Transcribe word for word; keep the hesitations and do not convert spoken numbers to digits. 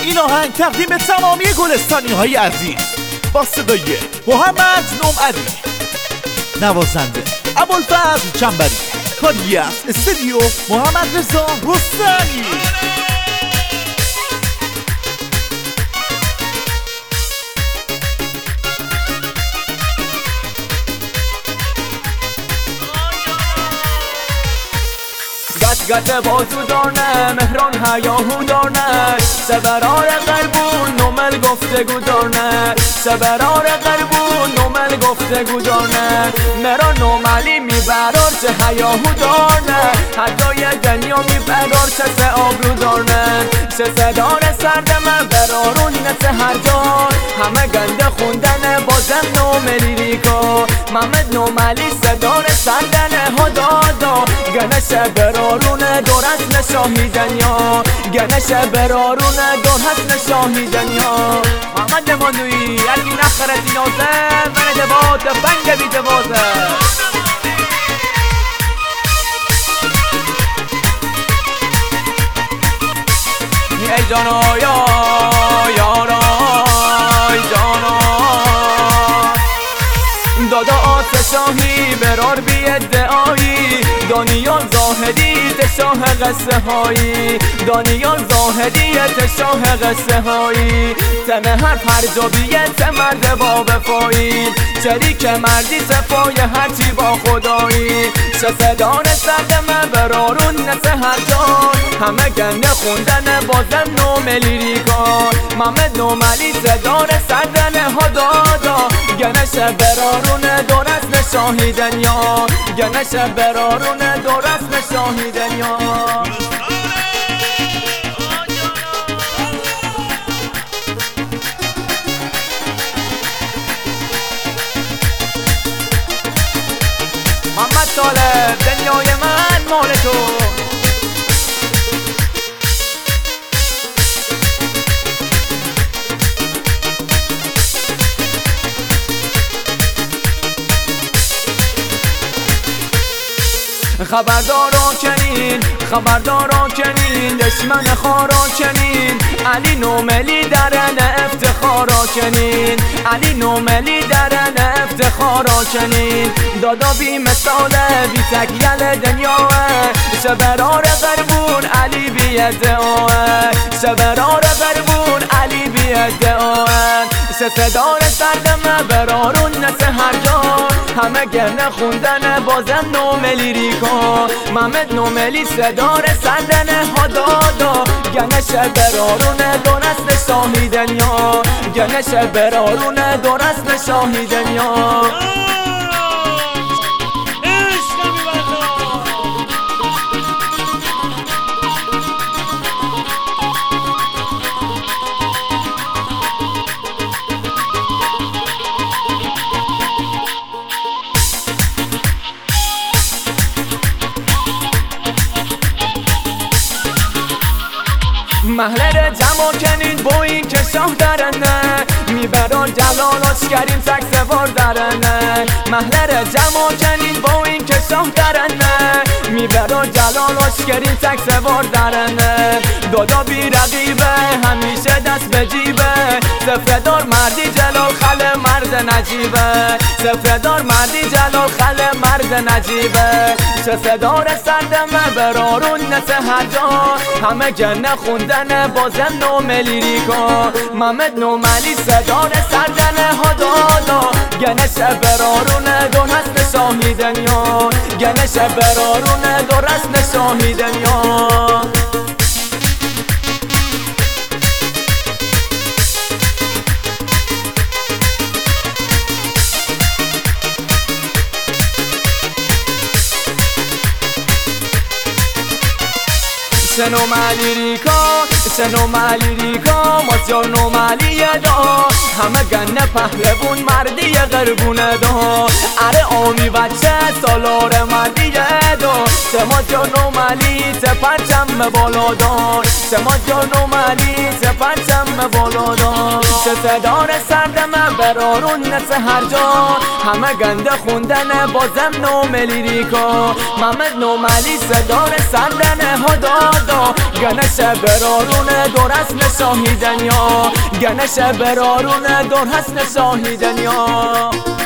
این آهنگ تقدیم تمامی گلستانی های عزیز با صدای محمد نومعلی، نوازنده ابوالفضل چنبری، کاری از استودیو محمد رضا رستمی. گت گت بازو دارنه مهران هیاهو دارنه سبرار قربون نومل گفتگو دارنه سبرار قربون نومل گفتگو دارنه مرا نوملی میبرار چه هیاهو دارنه حدای دنیا میبرار چه سه آبرو دارنه چه صدار سردمه برارون نسه هر جان همه گنده خوندنه بازم نوملی ریکا محمد نوملی صدار سردنه ها دادا گنش برارونه دور از نشاهیدن یا گنش برارونه دور از نشاهیدن یا محمد نمانوی اگی نخرتی نازه من دوازه بنگ بی دوازه ای جانا یا یارا ای جانا دادا آت شاهی برار بی ادعایی دانیال زاهدی شاه قصه هایی دانیال زاهدی شاه قصه هایی تم هر پرجابیت مرد با وفایی شریک مردی صفای هرچی با خدایی چه صدار سردمه برارون نسه هر جان همه گنده خوندن بازم نوملی ریکا محمد نوملی صدار سردنه ها دادا گنش برارون دور از نشاهیدن یا گنش برارون دور از نشاهیدن یا محمد طالب دنیای من مال تو خبردارا کنین خبردارا کنین دشمن خارا کنین علی نوملی درن افتخارا کنین علی نوملی درن افتخارا کنین دادا بی مثاله بی تکیل دنیاه شبرار قربون علی بی ادعاه شبرار قربون علی بی ادعاه صدار سردمه برارون نسه هر جان همه گرنه خوندن بازم نوملی ریکا محمد نوملی صدار سردنه ها دادا گنش برارون دور از نشاهیدن یا گنش برارون دور از نشاهیدن یا محلر جمع کنین با این که شاه درنه میبران جلالاش کریم تک سوار درنه محلر جمع کنین با این که شاه درنه میبران جلالاش کریم تک سوار درنه دادا بی رقیبه همیشه دست به جیبه سفردار مردی جلال خل مرد نجیبه سفردار مردی جلال خل مرد نجیبه چه صدار سردمه برارون نسه هر جان همه گنه خوندن بازم نوملی ریکا محمد نوملی صدار سردنه ها دادا گنش برارون دور از نشاهیدن یا گنش برارون دور از نشاهیدن یا سنو مالی ریکا سنو مالی ریکا مازیار نوملی دا همه گنه پهلوون مردی قربونه دا اره آمی بچه سالار مردی دا سمازیار نوملی ته پرچم بالا دا سمازیار نوملی ته پرچم بالا دا چه صدار سردمه برارون نسه هر جان همه گنده خوندن بازم نوملی ریکا محمد نوملی صدار سردنه ها دادا گنش برارون برارونه دور هست نساهی دنیا گنش برارونه دور هست نساهی دنیا